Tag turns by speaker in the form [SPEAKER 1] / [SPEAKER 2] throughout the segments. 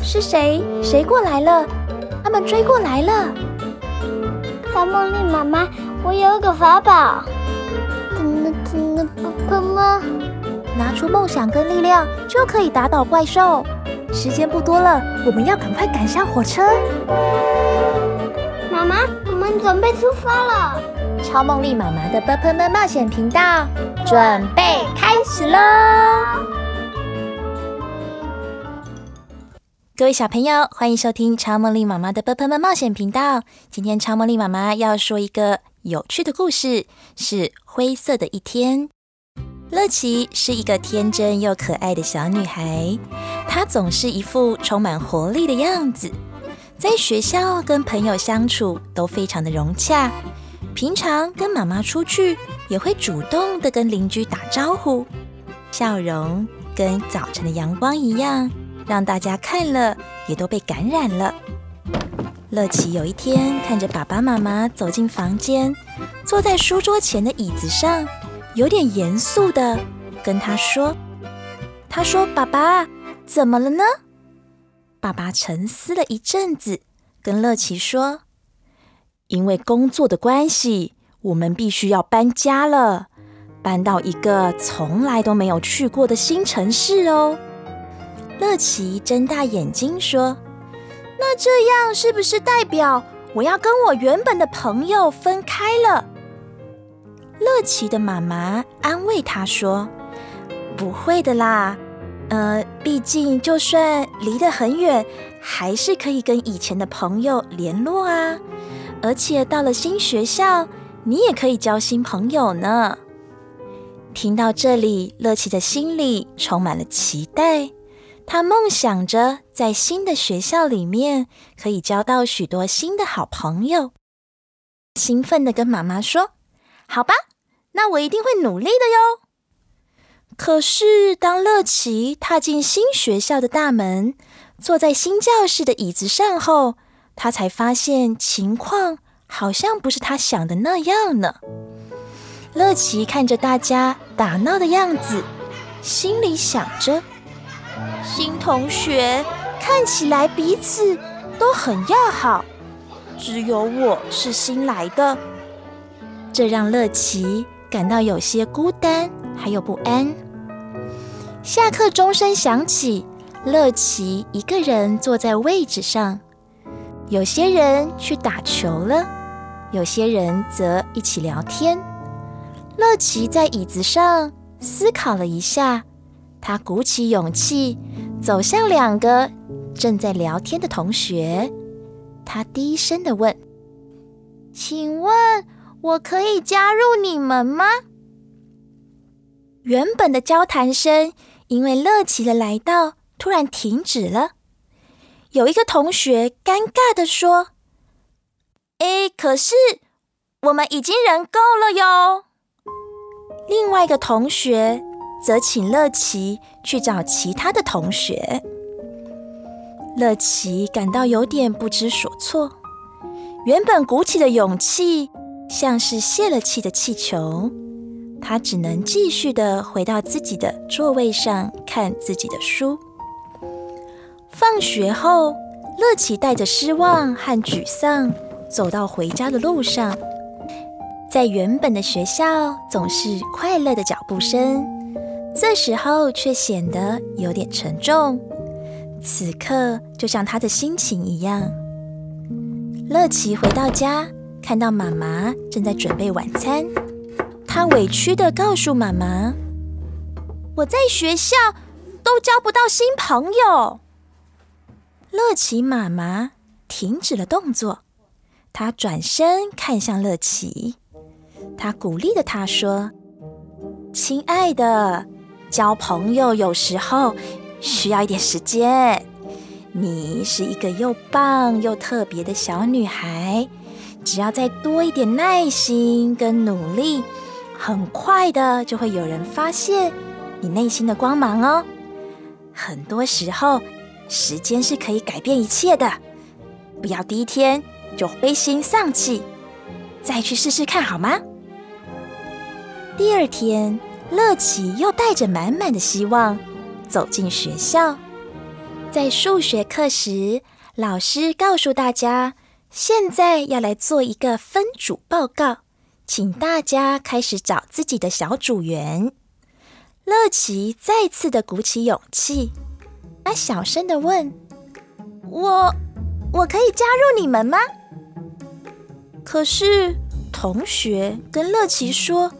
[SPEAKER 1] 是谁？谁过来了？他们追过来了。
[SPEAKER 2] 超梦丽妈妈，我有一个法宝。妈妈，
[SPEAKER 1] 拿出梦想跟力量，就可以打倒怪兽。时间不多了，我们要赶快赶上火车。
[SPEAKER 2] 妈妈，我们准备出发了。
[SPEAKER 1] 超梦丽妈妈的啵啵啵冒险频道，准备开始喽！各位小朋友，欢迎收听超梦丽妈妈的啵啵啵冒险频道。今天超梦丽妈妈要说一个有趣的故事，是灰色的一天。乐琪是一个天真又可爱的小女孩，她总是一副充满活力的样子，在学校跟朋友相处都非常的融洽，平常跟妈妈出去也会主动的跟邻居打招呼，笑容跟早晨的阳光一样，让大家看了也都被感染了。乐琪有一天看着爸爸妈妈走进房间，坐在书桌前的椅子上，有点严肃的跟他说：“爸爸，怎么了呢？”爸爸沉思了一阵子，跟乐琪说：“因为工作的关系，我们必须要搬家了，搬到一个从来都没有去过的新城市哦。”乐琪睁大眼睛说：“那这样是不是代表我要跟我原本的朋友分开了？”乐琪的妈妈安慰她说：“不会的啦，毕竟就算离得很远，还是可以跟以前的朋友联络啊。而且到了新学校，你也可以交新朋友呢。”听到这里，乐琪的心里充满了期待。她梦想着在新的学校里面可以交到许多新的好朋友，兴奋地跟妈妈说：“好吧，那我一定会努力的哟。”可是当乐琪踏进新学校的大门，坐在新教室的椅子上后，她才发现情况好像不是她想的那样呢。乐琪看着大家打闹的样子，心里想着，新同学看起来彼此都很要好，只有我是新来的，这让乐琪感到有些孤单还有不安。下课钟声响起，乐琪一个人坐在位置上，有些人去打球了，有些人则一起聊天。乐琪在椅子上思考了一下，他鼓起勇气走向两个正在聊天的同学，他低声地问：“请问我可以加入你们吗？”原本的交谈声因为乐琪的来到突然停止了。有一个同学尴尬地说：“可是我们已经人够了哟。”另外一个同学则请乐琪去找其他的同学。乐琪感到有点不知所措，原本鼓起的勇气像是泄了气的气球，他只能继续的回到自己的座位上看自己的书。放学后，乐琪带着失望和沮丧走到回家的路上。在原本的学校总是快乐的脚步声，这时候却显得有点沉重。此刻就像他的心情一样。乐琪回到家，看到妈妈正在准备晚餐，他委屈地告诉妈妈：“我在学校都交不到新朋友。”乐琪妈妈停止了动作，她转身看向乐琪，她鼓励的她说：“亲爱的，交朋友有时候需要一点时间。你是一个又棒又特别的小女孩，只要再多一点耐心跟努力，很快的就会有人发现你内心的光芒哦。很多时候，时间是可以改变一切的，不要第一天就灰心丧气，再去试试看好吗？”第二天，乐琪又带着满满的希望走进学校。 在数学课时，老师告诉大家，现在要来做一个分组报告，请大家开始找自己的小组员。乐琪再次的鼓起勇气，他小声的问：我可以加入你们吗？可是同学跟乐琪说，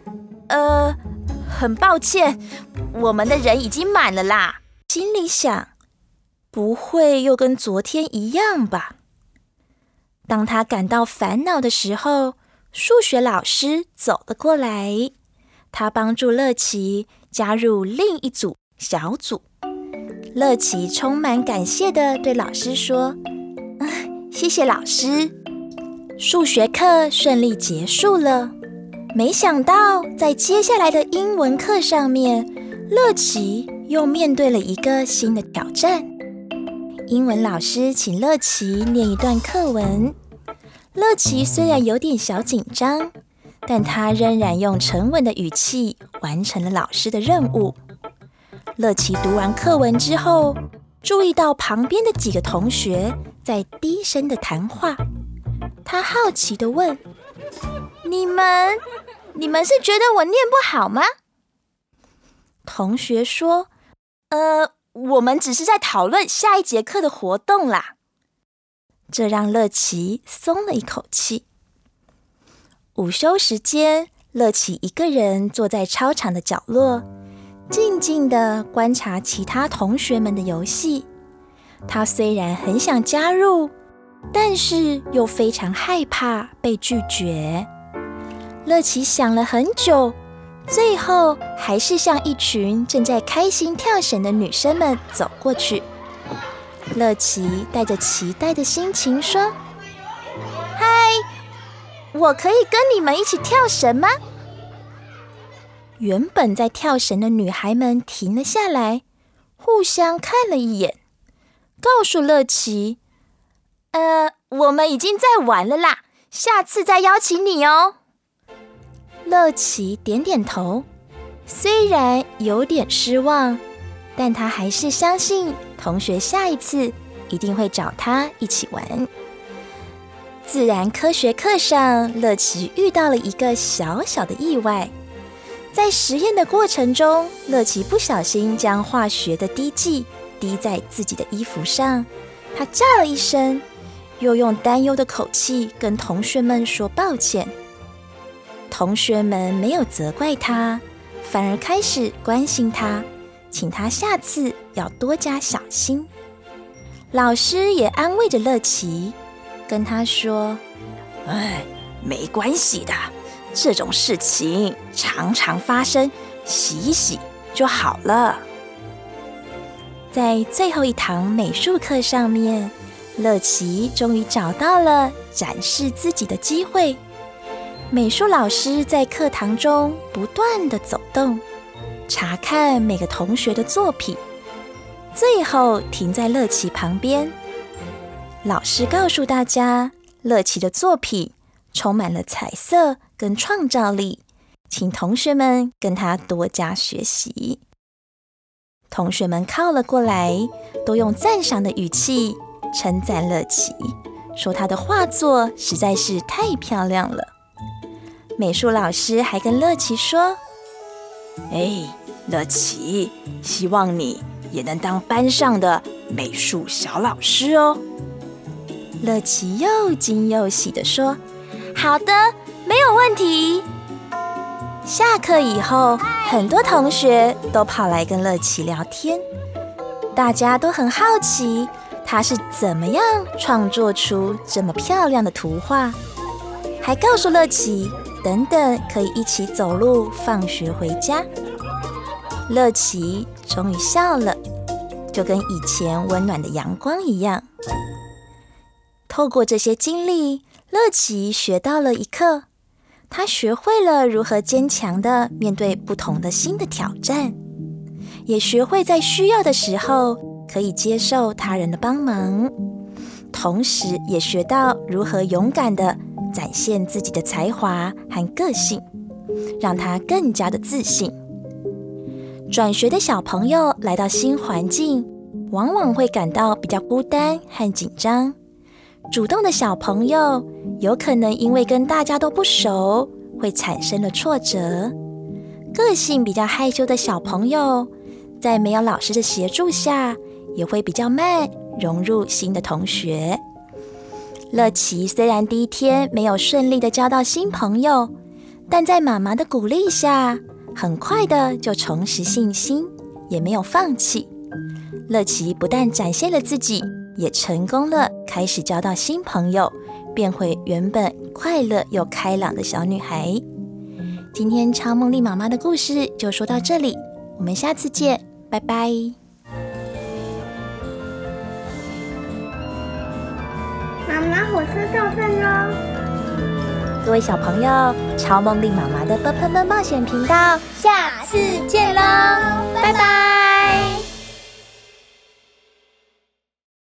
[SPEAKER 1] 很抱歉，我们的人已经满了啦。心里想，不会又跟昨天一样吧？当他感到烦恼的时候，数学老师走了过来，他帮助乐琪加入另一组小组。乐琪充满感谢地对老师说：谢谢老师。数学课顺利结束了，没想到在接下来的英文课上面，乐琪又面对了一个新的挑战。英文老师请乐琪念一段课文，乐琪虽然有点小紧张，但她仍然用沉稳的语气完成了老师的任务。乐琪读完课文之后，注意到旁边的几个同学在低声的谈话，她好奇地问：你们是觉得我念不好吗？同学说：我们只是在讨论下一节课的活动啦。这让乐琪松了一口气。午休时间，乐琪一个人坐在操场的角落，静静地观察其他同学们的游戏。她虽然很想加入，但是又非常害怕被拒绝。乐琪想了很久，最后还是向一群正在开心跳绳的女生们走过去。乐琪带着期待的心情说：嗨，我可以跟你们一起跳绳吗？原本在跳绳的女孩们停了下来，互相看了一眼，告诉乐琪：我们已经在玩了啦，下次再邀请你哦。乐琪点点头，虽然有点失望，但她还是相信同学下一次一定会找她一起玩。自然科学课上，乐琪遇到了一个小小的意外。在实验的过程中，乐琪不小心将化学的滴剂滴在自己的衣服上，她叫了一声，又用担忧的口气跟同学们说抱歉。同学们没有责怪她，反而开始关心她，请她下次要多加小心。老师也安慰着乐琪，跟她说：没关系的，这种事情常常发生，洗一洗就好了。在最后一堂美术课上面，乐琪终于找到了展示自己的机会。美术老师在课堂中不断地走动，查看每个同学的作品，最后停在乐琪旁边。老师告诉大家，乐琪的作品充满了彩色跟创造力，请同学们跟他多加学习。同学们靠了过来，都用赞赏的语气称赞乐琪，说她的画作实在是太漂亮了。美术老师还跟乐琪说：乐琪，希望你也能当班上的美术小老师哦。乐琪又惊又喜地说：好的，没有问题。下课以后，很多同学都跑来跟乐琪聊天，大家都很好奇她是怎么样创作出这么漂亮的图画，还告诉乐琪等等可以一起走路放学回家。乐琪终于笑了，就跟以前温暖的阳光一样。透过这些经历，乐琪学到了一课，她学会了如何坚强地面对不同的新的挑战，也学会在需要的时候可以接受他人的帮忙，同时也学到如何勇敢地展现自己的才华和个性，让她更加的自信。转学的小朋友来到新环境， 往往会感到比较孤单和紧张。主动的小朋友有可能因为跟大家都不熟，会产生了挫折。个性比较害羞的小朋友，在没有老师的协助下，也会比较慢融入新的同学。乐琪虽然第一天没有顺利的交到新朋友，但在妈妈的鼓励下，很快的就重拾信心，也没有放弃。乐琪不但展现了自己，也成功了开始交到新朋友，变回原本快乐又开朗的小女孩。今天超梦丽妈妈的故事就说到这里，我们下次见，拜拜。
[SPEAKER 2] 妈妈，火车到站喽！
[SPEAKER 1] 各位小朋友，超梦丽妈妈的“啵啵啵”冒险频道，
[SPEAKER 2] 下次见喽，拜拜。